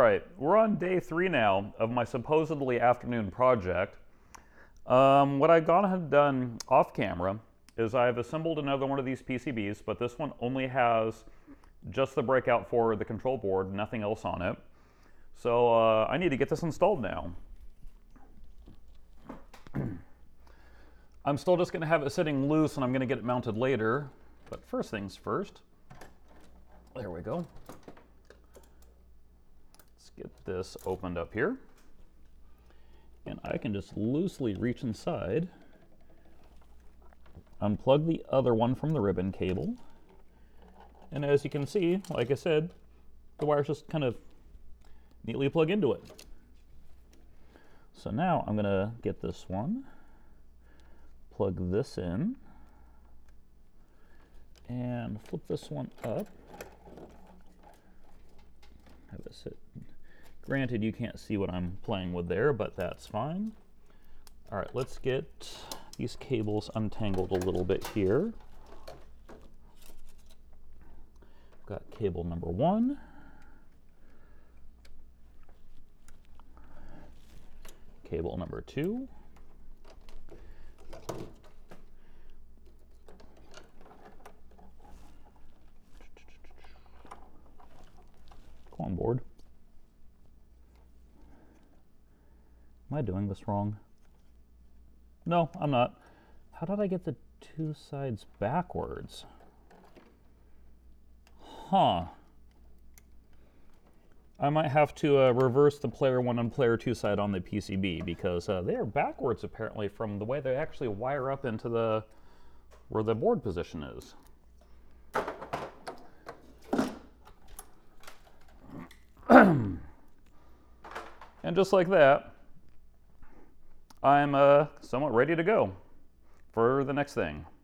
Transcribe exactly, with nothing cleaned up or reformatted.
right, we're on day three now of my supposedly afternoon project. Um, what I've gone ahead and done off camera is I've assembled another one of these P C Bs, but this one only has just the breakout for the control board, nothing else on it. So uh, I need to get this installed now. I'm still just going to have it sitting loose and I'm going to get it mounted later. But first things first. There we go. Let's get this opened up here. And I can just loosely reach inside, unplug the other one from the ribbon cable. And as you can see, like I said, the wires just kind of neatly plug into it. So now I'm going to get this one, plug this in, and flip this one up. Have it sit. Granted, you can't see what I'm playing with there, but that's fine. All right, let's get these cables untangled a little bit here. Got cable number one. Cable number two. Come on, board. Am I doing this wrong? No, I'm not. How did I get the two sides backwards? Huh. I might have to uh, reverse the player one and player two side on the P C B because uh, they are backwards apparently from the way they actually wire up into the where the board position is. And just like that, I'm uh, somewhat ready to go for the next thing.